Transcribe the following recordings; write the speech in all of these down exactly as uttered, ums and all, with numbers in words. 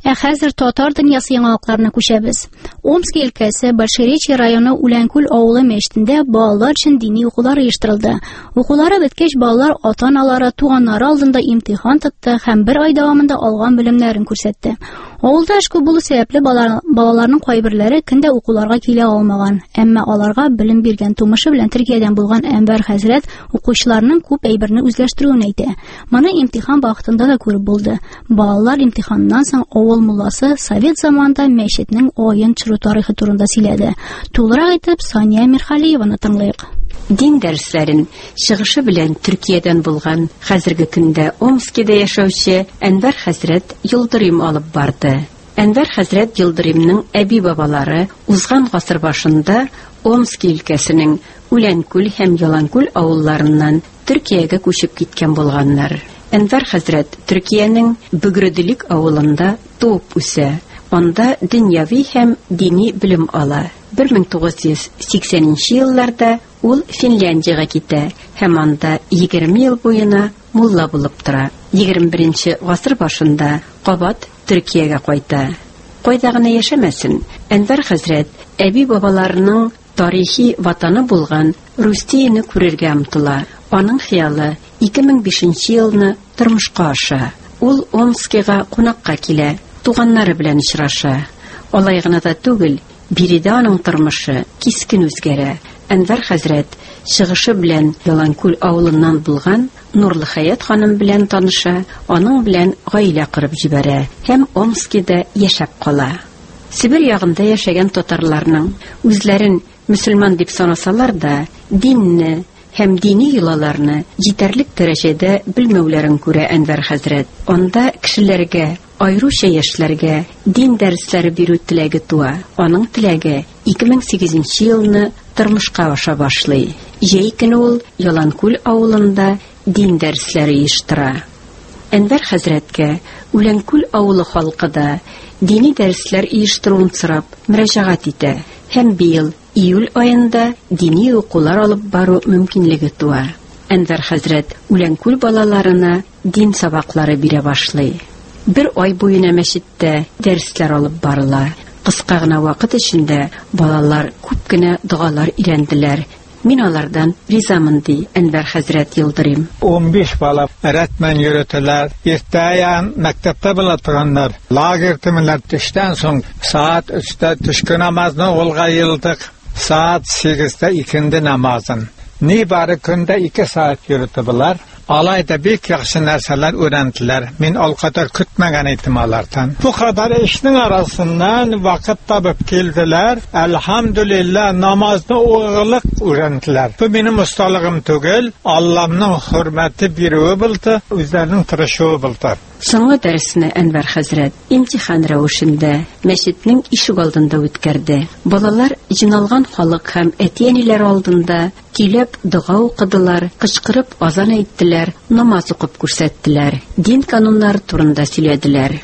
Ә хәзер татар дөньясы яңалыкларына күчәбез. Омск өлкәсе Большеречье районы Үләнкүл авылы мәчетендә балалар өчен дини укулар оештырылды. Укулары беткәч, балалар ата-аналары, туганнары алдында имтихан тотты һәм бер ай дәвамында алган белемнәрен күрсәтте. Авылда эш күп булу сәбәпле балаларның кайберләре көндә укуларга килә алмаган, әмма аларга белем биргән тумышы белән Төркиядән булган Әнвәр хәзрәт укучыларның күп әйберне үзләштерүен әйтә. Моны имтихан вакытында да күреп булды. Балалар имтиханнан соң авыл мулласы совет заманында мәчетнең аен чыру тарихы турында сөйләде. Тулырак итеп Сания Мирхалиеваны тыңлыйк. Дин дәресләрен чыгышы белән Төркиядән булган хәзерге көндә Омскида яшәүче Әнвәр хәзрәт Йылдырым алып барды. Әнвәр хәзрәт Йылдырымның әби-бабалары узган гасыр башында Омск өлкәсенең Үләнкүл һәм Яланкүл авылларыннан Төркиягә күчеп киткән булганнар. Әнвәр хәзрәт Төркиянең Бөгрөдилек авылында туып үсә. Анда дөньяви һәм дини белем ала. бер мең тугыз йөз сиксәненче елларда ул Финляндиягә китә һәм анда егерме ел буена мулла булып тора. егерме беренче гасыр башында кабат Төркиягә кайта. Кайда гына яшәмәсен, Әнвәр хәзрәт әби-бабаларының тарихи ватаны булган Рустияне күрергә омтыла. Аның хыялы ике мең бишенче елны тормышка аша. Ул Омскига кунакка килә, туганнары белән очраша. Алай гына да түгел, биредә аның тормышы кискен үзгәрә. Әнвәр хәзрәт чыгышы белән Яланкүл авылыннан булган Нурлы Хаят ханым белән таныша, аның белән гаилә корып җибәрә һәм Омскида яшәп кала. Сибир ягында яшәгән татарларның үзләрен мөселман дип санасалар да, динне һәм дини йолаларны җитәрлек дәрәҗәдә белмәүләрен күрә Әнвәр хәзрәт. Анда кешеләргә, айруча яшьләргә дин дәресләре бирү теләге туа. Аның теләге ике мең сигезенче елны тормышка аша башлый. Җәй көне ул Яланкүл авылында дин дәресләре оештыра. Әнвәр хәзрәткә Үләнкүл авылы халкы да дини дәресләр оештыруын сорап мөрәҗәгать итә һәм быел июль аенда дини укулар алып бару мөмкинлеге туа. Әнвәр хәзрәт Үләнкүл балаларына дин сабаклары бирә башлый. Бер ай буена мәчеттә дәресләр алып барыла. Кыска гына вакыт эчендә балалар күп кенә дугалар өйрәнделәр. Мин алардан ризамын ди Әнвәр хәзрәт Йылдырым. он биш бала рәтмән йөрөтәләр. Иртәян мәктәптә була торганнар. Лагерь тәмамлар төштән соң саат өчтә төшке намазны укырга йылдык. Saat segizdə ikindi namazın. Ni bari көндә ике saat йөрөтәләр. Alayda бик яхшы нәрсәләр өйрәндиләр. Мин ал кадәр көтмәгән идем алардан. Бу кадәр эшнең арасыннан вакыт табып килделәр. Әлхәмдүлилләh намазны угылык өйрәндиләр. Бу минем усталыгым түгел, Аллаһның хөрмәте бирүе булды, үзләренең тырышуы булды. Соңгы дәресне Әнвәр хәзрәт имтихан рәвешендә мәчетнең ишек алдында үткәрде. Балалар җыйналган халык һәм әти-әниләр алдында килеп дуга укыдылар, кычкырып азан әйттеләр, намаз укып күрсәттеләр. Дин кануннары турында сөйләделәр.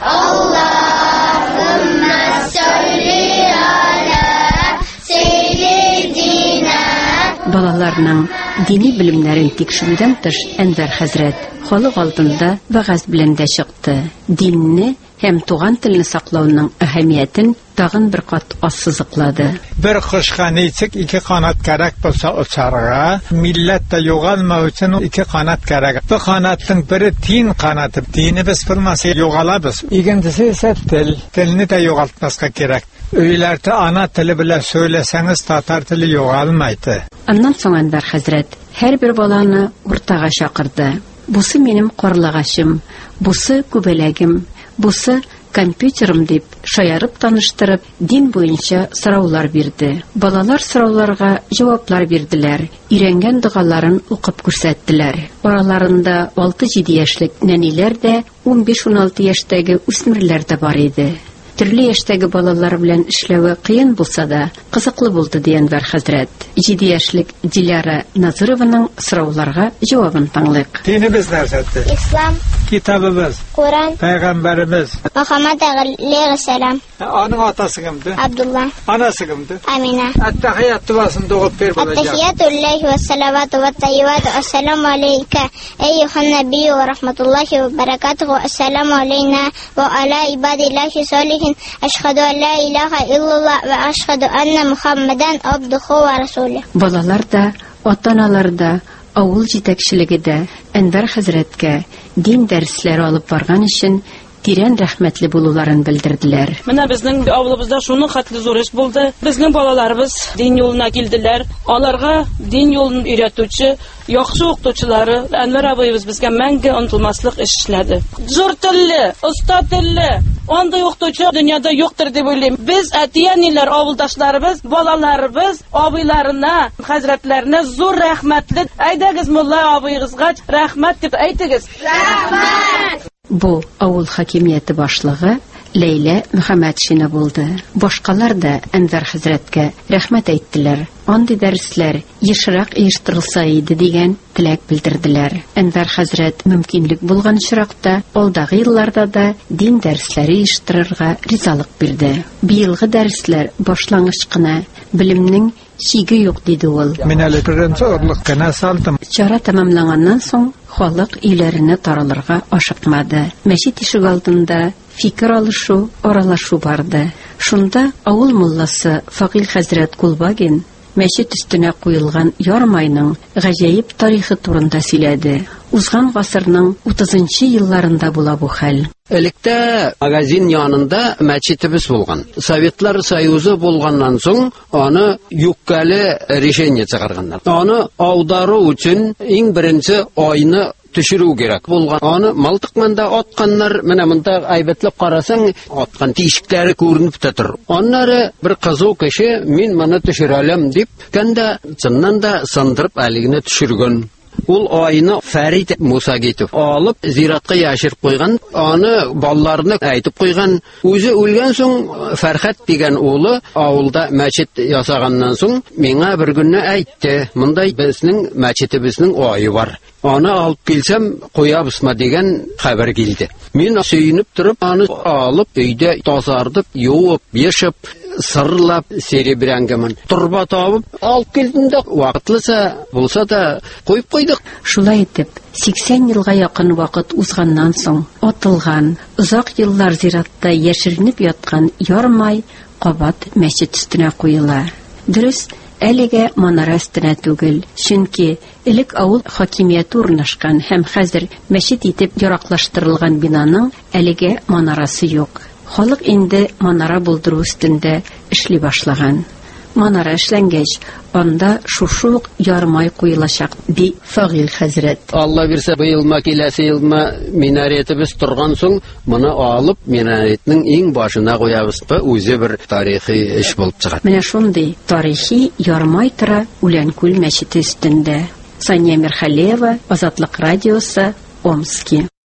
Аллаһумма салли аля сәййидина. Балаларның дини белемнәрен тикшерүдән тыш Әнвәр хәзрәт халык алдында вәгазь белән дә чыкты. Динне һәм туган телне саклауның әһәмиятен тагын бер кат ассызыклады. Бер кошка ничек ике канат кирәк булса очарга, милләттә югалмау өчен ике канат кирәк. Бу канатның бире тин канаты. Динебез булмаса югалабыз. Игенчесе исә тел. Телне дә югалтмаска кирәк. Өйләрдә ана теле белән сөйләсәңез татар теле югалмайды. Аннан соң Әнвәр хәзрәт һәрбер баланы уртага чакырды. Бусы минем карлыгачым, бусы күбәләгем, бусы компьютерым дип шаярып таныштырып, дин буенча сораулар бирде. Балалар сорауларга җаваплар бирделәр, өйрәнгән дугаларын укып күрсәттеләр. Араларында алты-җиде яшьлек нәниләр дә, ун биш ун алты яшьтәге үсмерләр дә бар иде. Төрле яшьтәге балалар белән эшләүе кыен булса да, кызыклы булды ди Әнвәр хәзрәт. җиде яшьлек Диляра Назырованың сорауларга җавабын тыңлыйк. Динебез нәрсәдә? Ислам. kitabımız. Kur'an. Peygamberimiz. Muhammed Aleyhisselam. Onun atası kimdi? Abdullah. Anası kimdi? Amina. Ettehiyyat duasını da okup ver bulacak. Ettehiyyatullahi ve salavatu ve tayyibatu. Esselamu aleyke eyyuhan nebiyyu ve rahmetullahi ve berekatuhu. Esselamu aleyna ve ala ibadillahi salihin. Eşhedü en la ilahe illallah ve eşhedü enne Muhammeden abduhu ve resulü. Balalar da, ota-aналар da, avul җитәкчелеге дә Әнвәр хәзрәткә дин дәресләре алып барган өчен тирән рәхмәтле булуларын белдерделәр. Менә безнең авылыбызда шуның хәтле зур эш булды. Безнең балаларыбыз дин юлына килделәр. Аларга дин юлын өйрәтүче, яхшы укытучылары Әнвәр абыебыз безгә мәңге онытылмаслык эш эшләде. Зур телле, оста телле, андый укытучы дөньяда юктыр дип уйлыйм. Без әти-әниләр, авылдашларыбыз, балаларыбыз абыйларына, хәзрәтләренә зур рәхмәтле. Әйдәгез мулла абыегызга рәхмәт дип әйтегез. Рәхмәт! Бу авыл хакимияте башлыгы Ләйлә Мөхәммәтшина булды. Башкалар да Әнвәр хәзрәткә рәхмәт әйттеләр. Андый дәресләр ешрак оештырылса иде дигән теләк белдерделәр. Әнвәр хәзрәт мөмкинлек булган чиракта алдагы елларда да дин дәресләре оештырырга ризалык бирде. Быелгы дәресләр башлангыч кына, белемнең чиге юк диде ул. Мин әле беренче орлык кына салдым. Чара тәмамланганнан соң халык өйләренә таралырга ашыкмады. Мәчет ишек алдында фикер алышу, аралашу барды. Шунда авыл мулласы Факил хәзрәт Кулбагин мәчет өстенә куелган ярмайның гаҗәеп тарихы турында сөйләде. Узган гасырның утызынчы елларында була бу хәл. Электә магазин янында мәчетебез булган. Советлар Союзы булганнан соң аны юккәле решение чыгарганнар. Аны аудару өчен иң беренче айны төшерү кирәк булган. Аны малтыкманда атканнар, менә монда әйбәтләп карасаң, аткан тишекләре күренеп тотыр. Аннары бер кызу кеше мин моны төшерәлем дип, кәндә чыннан да сындырып әлегенә төшергән. Ул айны Фәрит Мусагитов алып зиратка яшырып куйган, аны балларына әйтеп куйган. Үзе үлгән соң Фәрхәт дигән улы авылда мәчет ясаганнан соң миңа бер көнне әйтте, мондай безнең мәчетебезнең айы бар. Аны алып килсәм куябызмы дигән хәбәр килде. Мин сөйнеп торып аны алып өйдә тазартып, юып, яшып, сырлап серебрәнгәмен. Турба табып алып килдем дә вакытлыса булса да куйып куйдык. Шулай итеп, сиксән елга якын вакыт узганнан соң атылган, озак еллар зиратта яшеренеп яткан ярмай кабат мәчет өстенә куела. Дөрес, әлегә манара өстенә түгел, чөнки элек авыл хакимияте урнашкан һәм хәзер мәчет итеп яраклаштырылган бинаның әлегә манарасы юк. Халык инде манара булдыру өстендә эшли башлаган. Манара эшләнгәч, анда шушы ук ярмай куелачак, ди Фагил хәзрәт. Алла бирсә, быелма киләсе елма минаретебез торган соң, моны алып минаретның иң башына куябыз. Бу үзе бер тарихи эш булып чыга. Менә шундый тарихи ярмай тора Үләнкүл мәчете өстендә. Сания Мирхалеева, Азатлык радиосы, Омски.